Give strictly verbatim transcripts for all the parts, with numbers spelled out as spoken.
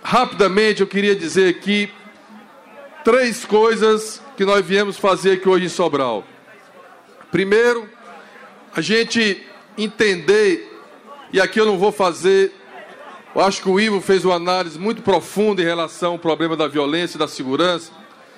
rapidamente eu queria dizer aqui três coisas que nós viemos fazer aqui hoje em Sobral. Primeiro, a gente entender, e aqui eu não vou fazer, eu acho que o Ivo fez uma análise muito profunda em relação ao problema da violência e da segurança,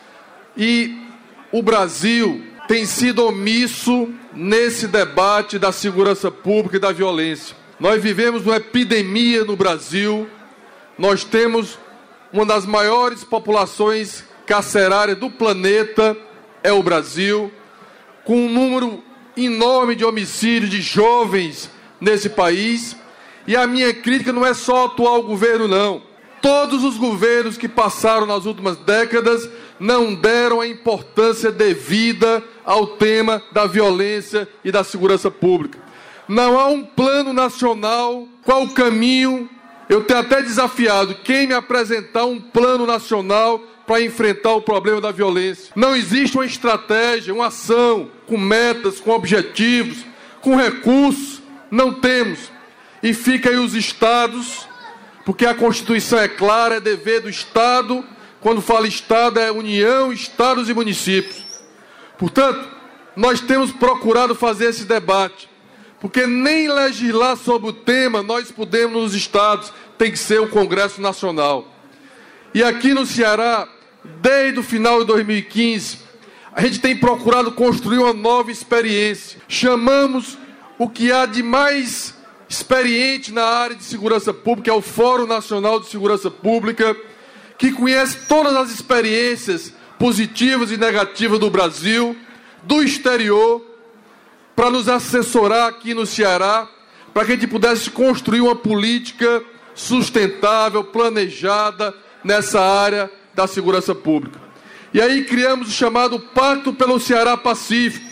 e o Brasil tem sido omisso nesse debate da segurança pública e da violência. Nós vivemos uma epidemia no Brasil, nós temos uma das maiores populações carcerárias do planeta, é o Brasil, com um número enorme de homicídios de jovens nesse país. E a minha crítica não é só ao atual governo, não. Todos os governos que passaram nas últimas décadas não deram a importância devida ao tema da violência e da segurança pública. Não há um plano nacional. Qual o caminho? Eu tenho até desafiado quem me apresentar um plano nacional para enfrentar o problema da violência. Não existe uma estratégia, uma ação com metas, com objetivos, com recursos. Não temos. E fica aí os estados, porque a Constituição é clara, é dever do Estado. Quando fala Estado, é União, Estados e municípios. Portanto, nós temos procurado fazer esse debate, porque nem legislar sobre o tema nós podemos nos estados, tem que ser o Congresso Nacional. E aqui no Ceará, desde o final de dois mil e quinze, a gente tem procurado construir uma nova experiência. Chamamos o que há de mais experiente na área de segurança pública, é o Fórum Nacional de Segurança Pública, que conhece todas as experiências positivas e negativas do Brasil, do exterior, para nos assessorar aqui no Ceará, para que a gente pudesse construir uma política sustentável, planejada nessa área da segurança pública. E aí criamos o chamado Pacto pelo Ceará Pacífico,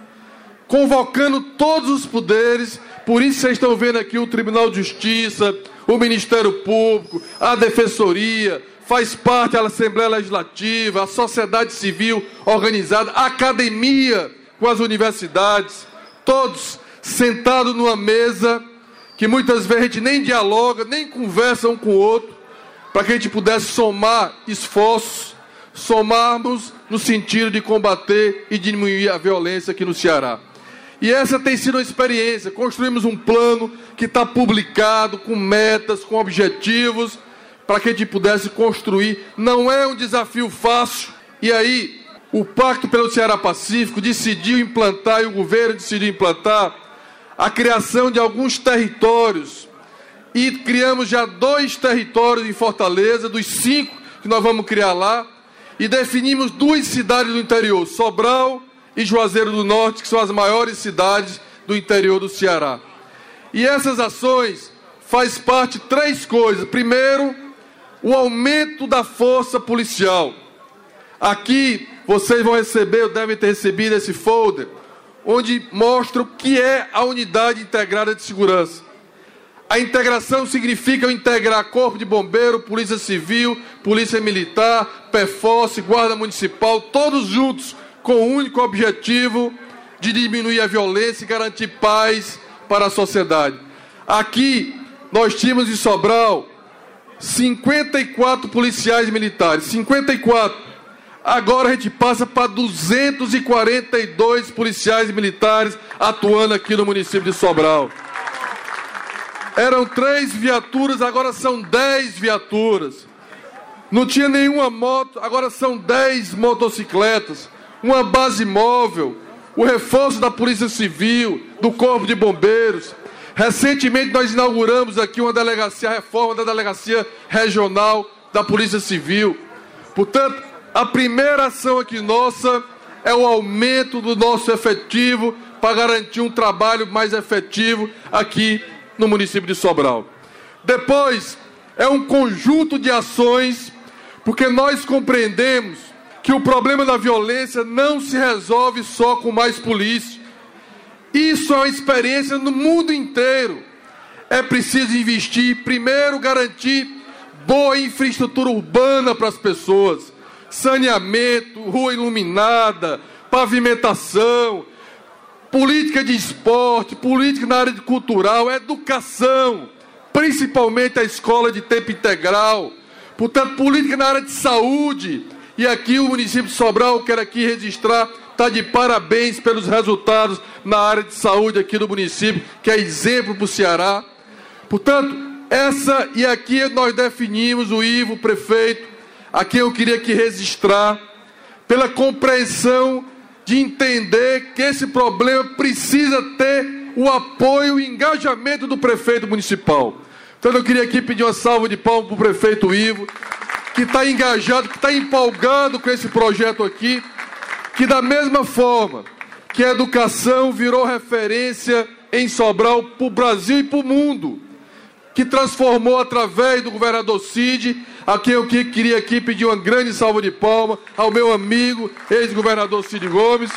convocando todos os poderes. Por isso vocês estão vendo aqui o Tribunal de Justiça, o Ministério Público, a Defensoria, faz parte da Assembleia Legislativa, a sociedade civil organizada, a academia com as universidades, todos sentados numa mesa que muitas vezes a gente nem dialoga, nem conversa um com o outro, para que a gente pudesse somar esforços, somarmos no sentido de combater e diminuir a violência aqui no Ceará. E essa tem sido uma experiência. Construímos um plano que está publicado, com metas, com objetivos, para que a gente pudesse construir. Não é um desafio fácil. E aí, o Pacto pelo Ceará Pacífico decidiu implantar, e o governo decidiu implantar, a criação de alguns territórios. E criamos já dois territórios em Fortaleza, dos cinco que nós vamos criar lá, e definimos duas cidades do interior, Sobral e Juazeiro do Norte, que são as maiores cidades do interior do Ceará. E essas ações faz parte de três coisas. Primeiro, o aumento da força policial. Aqui vocês vão receber, ou devem ter recebido esse folder, onde mostra o que é a Unidade Integrada de Segurança. A integração significa integrar Corpo de Bombeiro, Polícia Civil, Polícia Militar, P F O S, Guarda Municipal, todos juntos, com o único objetivo de diminuir a violência e garantir paz para a sociedade. Aqui, nós tínhamos em Sobral cinquenta e quatro policiais militares, cinquenta e quatro. Agora a gente passa para duzentos e quarenta e dois policiais militares atuando aqui no município de Sobral. Eram três viaturas, agora são dez viaturas. Não tinha nenhuma moto, agora são dez motocicletas. Uma base móvel, o reforço da Polícia Civil, do Corpo de Bombeiros. Recentemente nós inauguramos aqui uma delegacia, a reforma da Delegacia Regional da Polícia Civil. Portanto, a primeira ação aqui nossa é o aumento do nosso efetivo para garantir um trabalho mais efetivo aqui no município de Sobral. Depois, é um conjunto de ações, porque nós compreendemos que o problema da violência não se resolve só com mais polícia. Isso é uma experiência no mundo inteiro. É preciso investir, primeiro, garantir boa infraestrutura urbana para as pessoas. Saneamento, rua iluminada, pavimentação, política de esporte, política na área de cultural, educação, principalmente a escola de tempo integral, Portanto, política na área de saúde. E aqui o município de Sobral, quero aqui registrar, está de parabéns pelos resultados na área de saúde aqui do município, que é exemplo para o Ceará. Portanto, essa e aqui nós definimos, o Ivo, o prefeito, a quem eu queria aqui registrar, pela compreensão de entender que esse problema precisa ter o apoio e engajamento do prefeito municipal. Então eu queria aqui pedir uma salva de palmas para o prefeito Ivo, que está engajado, que está empolgado com esse projeto aqui, que da mesma forma que a educação virou referência em Sobral para o Brasil e para o mundo, que transformou através do governador Cid, a quem eu queria aqui pedir uma grande salva de palmas ao meu amigo, ex-governador Cid Gomes.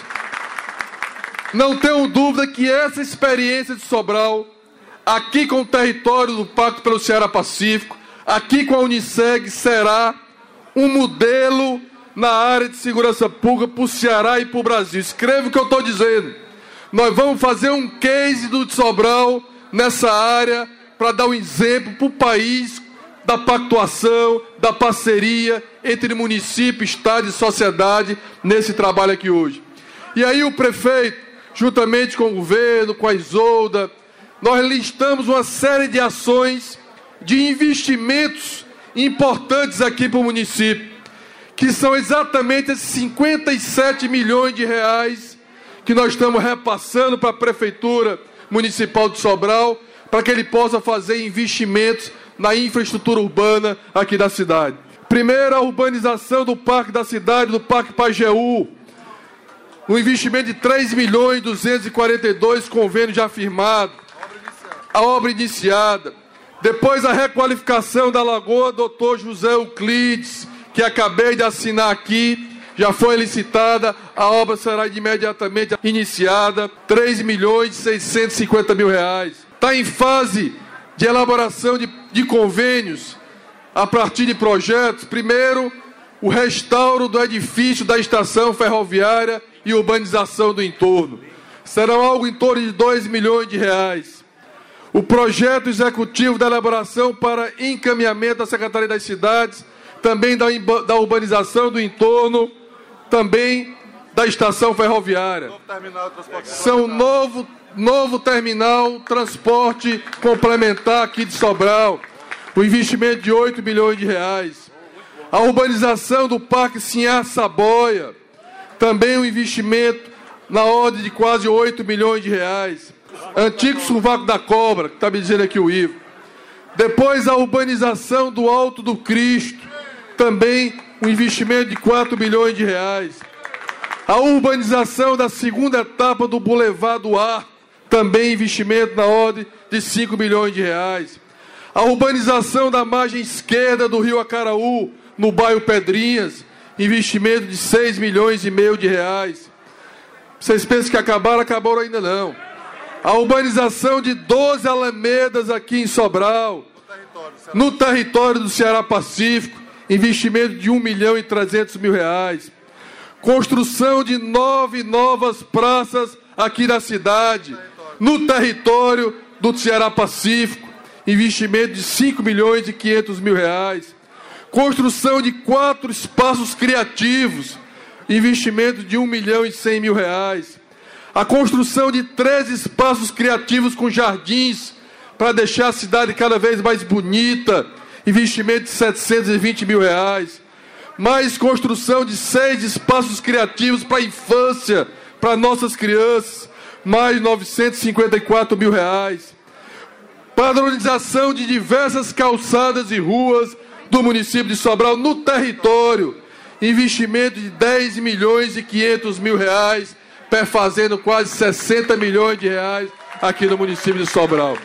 Não tenho dúvida que essa experiência de Sobral, aqui com o território do Pacto pelo Ceará Pacífico, aqui com a Uniceg, será um modelo na área de segurança pública para o Ceará e para o Brasil. Escreva o que eu estou dizendo. Nós vamos fazer um case do Sobral nessa área para dar um exemplo para o país da pactuação, da parceria entre município, estado e sociedade nesse trabalho aqui hoje. E aí o prefeito, juntamente com o governo, com a Isolda, nós listamos uma série de ações de investimentos importantes aqui para o município, que são exatamente esses cinquenta e sete milhões de reais que nós estamos repassando para a Prefeitura Municipal de Sobral, para que ele possa fazer investimentos na infraestrutura urbana aqui da cidade. Primeiro, a urbanização do Parque da Cidade, do Parque Pajeú, um investimento de três milhões duzentos e quarenta e dois, convênio já firmado, a obra iniciada. Depois, a requalificação da Lagoa doutor José Euclides, que acabei de assinar aqui, já foi licitada, a obra será imediatamente iniciada, três milhões seiscentos e cinquenta mil reais. Está em fase de elaboração de, de convênios, a partir de projetos. Primeiro, o restauro do edifício da estação ferroviária e urbanização do entorno. Serão algo em torno de dois milhões de reais. O projeto executivo da elaboração para encaminhamento da Secretaria das Cidades, também da, da urbanização do entorno, também da estação ferroviária. Novo terminal de transporte. São novo, novo terminal transporte complementar aqui de Sobral, o investimento de oito milhões de reais. A urbanização do Parque Sinhá Saboia, também um investimento na ordem de quase oito milhões de reais. Antigo Sovaco da Cobra, que está me dizendo aqui o Ivo. Depois a urbanização do Alto do Cristo, também um investimento de quatro milhões de reais. A urbanização da segunda etapa do Boulevard do Arco, também investimento na ordem de cinco milhões de reais. A urbanização da margem esquerda do Rio Acaraú, no bairro Pedrinhas, investimento de seis milhões e meio de reais. Vocês pensam que acabaram? Acabaram ainda não. A urbanização de doze alamedas aqui em Sobral, no território do Ceará Pacífico, investimento de um milhão e trezentos mil reais. Construção de nove novas praças aqui na cidade, no território do Ceará Pacífico, investimento de cinco milhões e quinhentos mil reais. Construção de quatro espaços criativos, investimento de um milhão e cem mil reais. A construção de três espaços criativos com jardins, para deixar a cidade cada vez mais bonita, investimento de setecentos e vinte mil reais. Mais construção de seis espaços criativos para a infância, para nossas crianças, mais novecentos e cinquenta e quatro mil reais. Padronização de diversas calçadas e ruas do município de Sobral no território, investimento de dez milhões e quinhentos mil reais, perfazendo quase sessenta milhões de reais aqui no município de Sobral.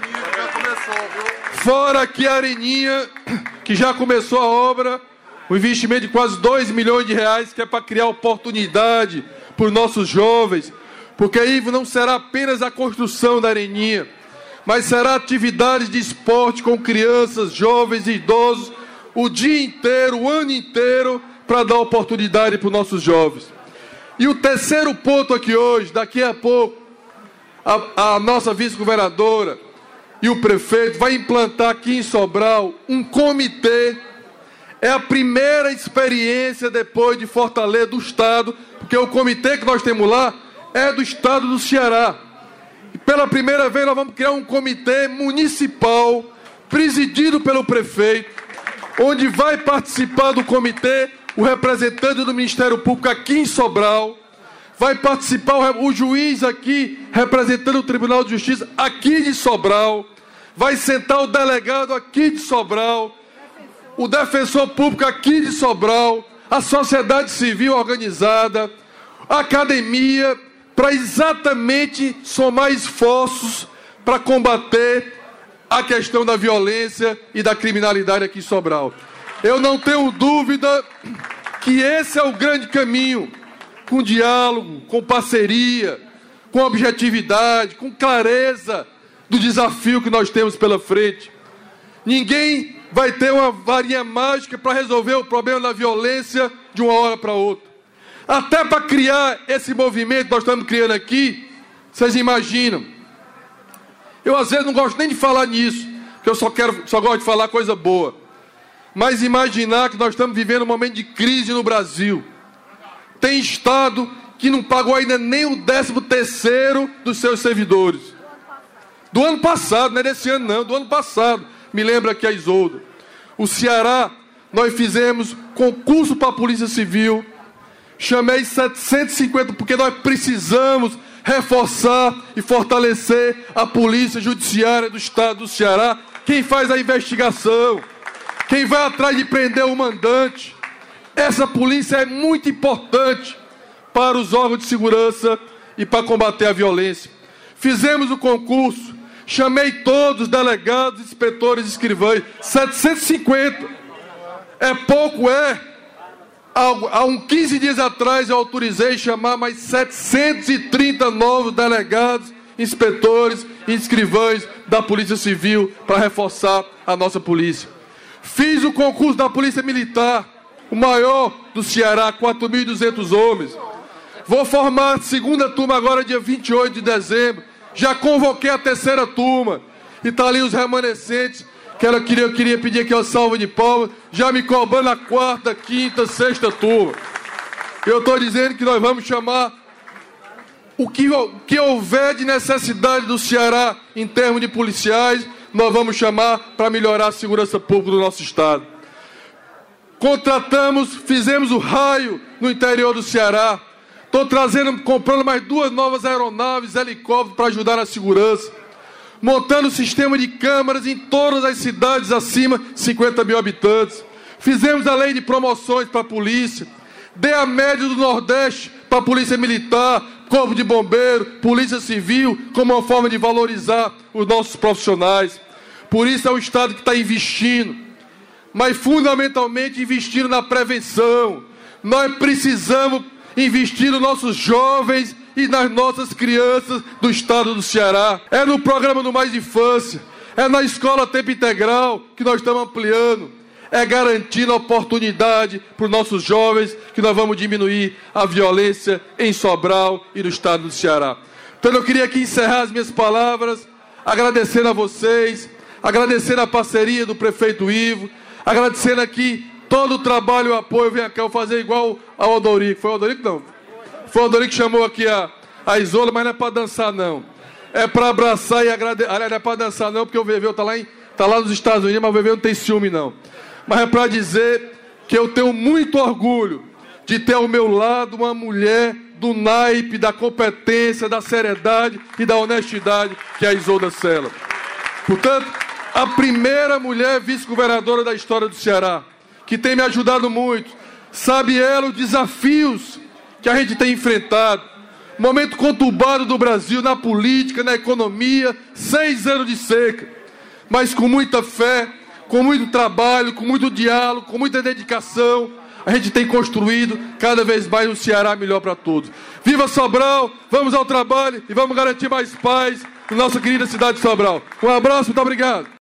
Fora aqui a Areninha, que já começou a obra, um investimento de quase dois milhões de reais, que é para criar oportunidade para os nossos jovens, porque aí não será apenas a construção da Areninha, mas será atividades de esporte com crianças, jovens e idosos, o dia inteiro, o ano inteiro, para dar oportunidade para os nossos jovens. E o terceiro ponto aqui hoje, daqui a pouco, a, a nossa vice-governadora e o prefeito vai implantar aqui em Sobral um comitê É a primeira experiência depois de Fortaleza do Estado, porque o comitê que nós temos lá é do Estado do Ceará. E pela primeira vez nós vamos criar um comitê municipal, presidido pelo prefeito, onde vai participar do comitê o representante do Ministério Público aqui em Sobral, vai participar o juiz aqui, representando o Tribunal de Justiça aqui de Sobral, vai sentar o delegado aqui de Sobral, o defensor público aqui de Sobral, a sociedade civil organizada, a academia, para exatamente somar esforços para combater a questão da violência e da criminalidade aqui em Sobral. Eu não tenho dúvida que esse é o grande caminho, com diálogo, com parceria, com objetividade, com clareza do desafio que nós temos pela frente. Ninguém vai ter uma varinha mágica para resolver o problema da violência de uma hora para outra. Até para criar esse movimento que nós estamos criando aqui, vocês imaginam. Eu às vezes não gosto nem de falar nisso, porque eu só, quero, só gosto de falar coisa boa. Mas imaginar que nós estamos vivendo um momento de crise no Brasil. Tem estado que não pagou ainda nem o décimo terceiro dos seus servidores. Do ano passado, não é desse ano não, do ano passado. Me lembra aqui a Isolda. O Ceará, nós fizemos concurso para a Polícia Civil. Chamei setecentos e cinquenta, porque nós precisamos reforçar e fortalecer a Polícia Judiciária do Estado do Ceará. Quem faz a investigação, quem vai atrás de prender o mandante. Essa polícia é muito importante para os órgãos de segurança e para combater a violência. Fizemos o concurso, chamei todos, delegados, inspetores, escrivães, setecentos e cinquenta. É pouco, é. Há uns quinze dias atrás eu autorizei chamar mais setecentos e trinta novos delegados, inspetores e escrivães da Polícia Civil para reforçar a nossa polícia. Fiz o concurso da Polícia Militar, o maior do Ceará, quatro mil e duzentos homens. Vou formar a segunda turma agora, dia vinte e oito de dezembro. Já convoquei a terceira turma. E está ali os remanescentes, que eu queria, eu queria pedir aqui uma salva de palmas, já me cobrando a quarta, quinta, sexta turma. Eu estou dizendo que nós vamos chamar o que, o que houver de necessidade do Ceará em termos de policiais, nós vamos chamar para melhorar a segurança pública do nosso estado. Contratamos, fizemos o raio no interior do Ceará. Estou trazendo, comprando mais duas novas aeronaves, helicópteros para ajudar na segurança. Montando sistema de câmaras em todas as cidades acima de cinquenta mil habitantes. Fizemos a lei de promoções para a polícia. Dei a média do Nordeste para a Polícia Militar, Corpo de Bombeiro, Polícia Civil, como uma forma de valorizar os nossos profissionais. Por isso é o Estado que está investindo, mas fundamentalmente investindo na prevenção. Nós precisamos investir nos nossos jovens e nas nossas crianças do estado do Ceará. É no programa do Mais Infância, é na escola tempo integral que nós estamos ampliando, é garantindo oportunidade para os nossos jovens que nós vamos diminuir a violência em Sobral e no estado do Ceará. Então eu queria aqui encerrar as minhas palavras, agradecendo a vocês, agradecendo a parceria do prefeito Ivo, agradecendo aqui todo o trabalho e o apoio. Vem cá, eu vou fazer igual ao Odorico. Foi o Odorico? Não. Foi o Odorico que chamou aqui a, a Isolda, mas não é para dançar, não. É para abraçar e agradecer. Aliás, não é para dançar, não, porque o Veveu está lá, em, tá lá nos Estados Unidos, mas o Veveu não tem ciúme, não. Mas é para dizer que eu tenho muito orgulho de ter ao meu lado uma mulher do naipe, da competência, da seriedade e da honestidade, que é a Isolda Sela. Portanto, a primeira mulher vice-governadora da história do Ceará, que tem me ajudado muito. Sabe ela os desafios que a gente tem enfrentado. Momento conturbado do Brasil na política, na economia, seis anos de seca. Mas com muita fé, com muito trabalho, com muito diálogo, com muita dedicação, a gente tem construído cada vez mais um Ceará melhor para todos. Viva Sobral, vamos ao trabalho e vamos garantir mais paz na nossa querida cidade de Sobral. Um abraço, muito obrigado.